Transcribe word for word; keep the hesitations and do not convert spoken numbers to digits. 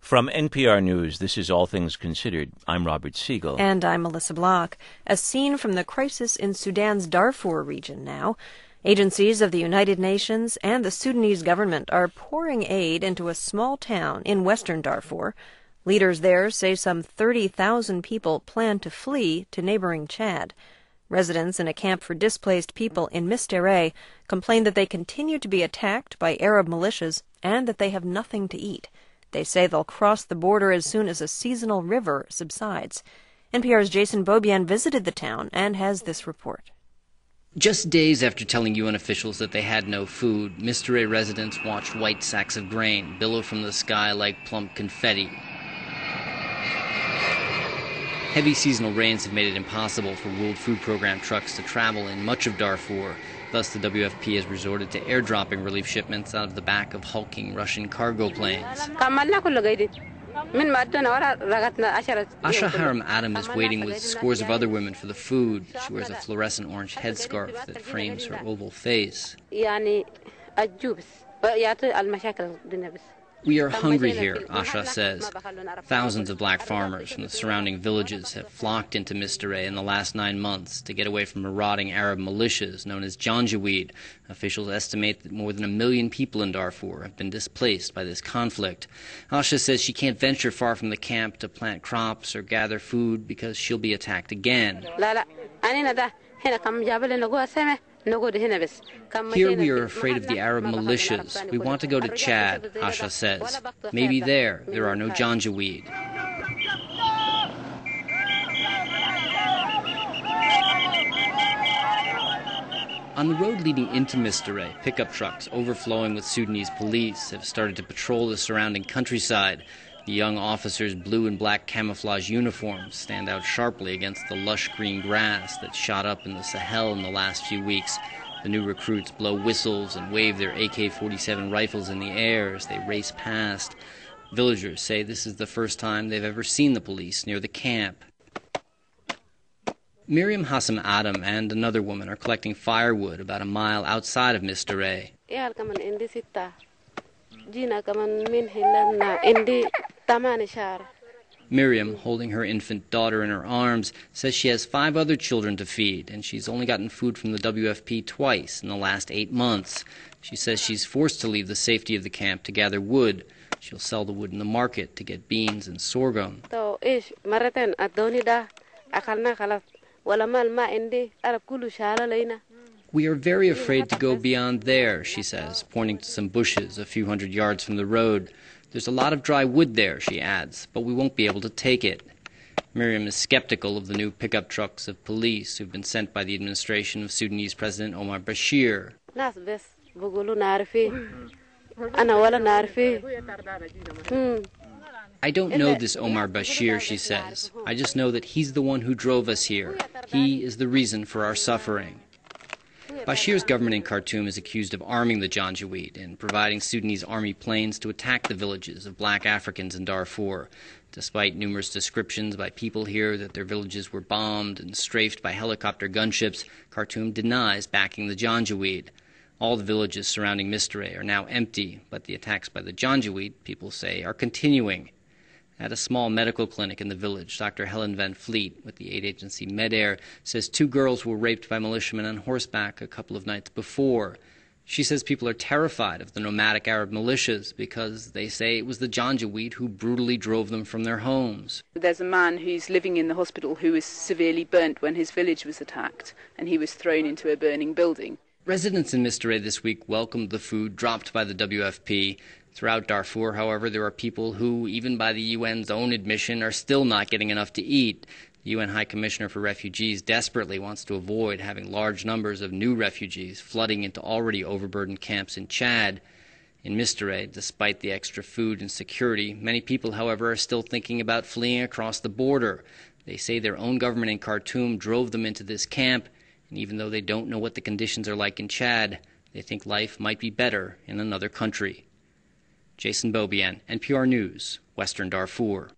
From N P R News, this is All Things Considered. I'm Robert Siegel. And I'm Melissa Block. A scene from the crisis in Sudan's Darfur region now. Agencies of the United Nations and the Sudanese government are pouring aid into a small town in western Darfur. Leaders there say some thirty thousand people plan to flee to neighboring Chad. Residents in a camp for displaced people in Mistere complain that they continue to be attacked by Arab militias and that they have nothing to eat. They say they'll cross the border as soon as a seasonal river subsides. N P R's Jason Beaubien visited the town and has this report. Just days after telling U N officials that they had no food, Mistere residents watched white sacks of grain billow from the sky like plump confetti. Heavy seasonal rains have made it impossible for World Food Program trucks to travel in much of Darfur. Thus, the W F P has resorted to airdropping relief shipments out of the back of hulking Russian cargo planes. Asha Haram Adam is waiting with scores of other women for the food. She wears a fluorescent orange headscarf that frames her oval face. We are hungry here, Asha says. Thousands of black farmers from the surrounding villages have flocked into Mistere in the last nine months to get away from marauding Arab militias known as Janjaweed. Officials estimate that more than a million people in Darfur have been displaced by this conflict. Asha says she can't venture far from the camp to plant crops or gather food because she'll be attacked again. Here we are afraid of the Arab militias. We want to go to Chad, Asha says. Maybe there, there are no Janjaweed. On the road leading into Mistere, pickup trucks overflowing with Sudanese police have started to patrol the surrounding countryside. The young officers' blue and black camouflage uniforms stand out sharply against the lush green grass that shot up in the Sahel in the last few weeks. The new recruits blow whistles and wave their A K forty-seven rifles in the air as they race past. Villagers say this is the first time they've ever seen the police near the camp. Miriam Hassam Adam and another woman are collecting firewood about a mile outside of Mistere. Miriam, holding her infant daughter in her arms, says she has five other children to feed, and she's only gotten food from the W F P twice in the last eight months. She says she's forced to leave the safety of the camp to gather wood. She'll sell the wood in the market to get beans and sorghum. We are very afraid to go beyond there, she says, pointing to some bushes a few hundred yards from the road. There's a lot of dry wood there, she adds, but we won't be able to take it. Miriam is skeptical of the new pickup trucks of police who've been sent by the administration of Sudanese President Omar Bashir. I don't know this Omar Bashir, she says. I just know that he's the one who drove us here. He is the reason for our suffering. Bashir's government in Khartoum is accused of arming the Janjaweed and providing Sudanese army planes to attack the villages of black Africans in Darfur. Despite numerous descriptions by people here that their villages were bombed and strafed by helicopter gunships, Khartoum denies backing the Janjaweed. All the villages surrounding Mistere are now empty, but the attacks by the Janjaweed, people say, are continuing. At a small medical clinic in the village, Doctor Helen Van Fleet with the aid agency MedAir says two girls were raped by militiamen on horseback a couple of nights before. She says people are terrified of the nomadic Arab militias because they say it was the Janjaweed who brutally drove them from their homes. There's a man who's living in the hospital who was severely burnt when his village was attacked, and he was thrown into a burning building. Residents in Mistere this week welcomed the food dropped by the W F P. Throughout Darfur, however, there are people who, even by the U N's own admission, are still not getting enough to eat. The U N High Commissioner for Refugees desperately wants to avoid having large numbers of new refugees flooding into already overburdened camps in Chad. In Mistere, despite the extra food and security, many people, however, are still thinking about fleeing across the border. They say their own government in Khartoum drove them into this camp, and even though they don't know what the conditions are like in Chad, they think life might be better in another country. Jason Beaubien, N P R News, Western Darfur.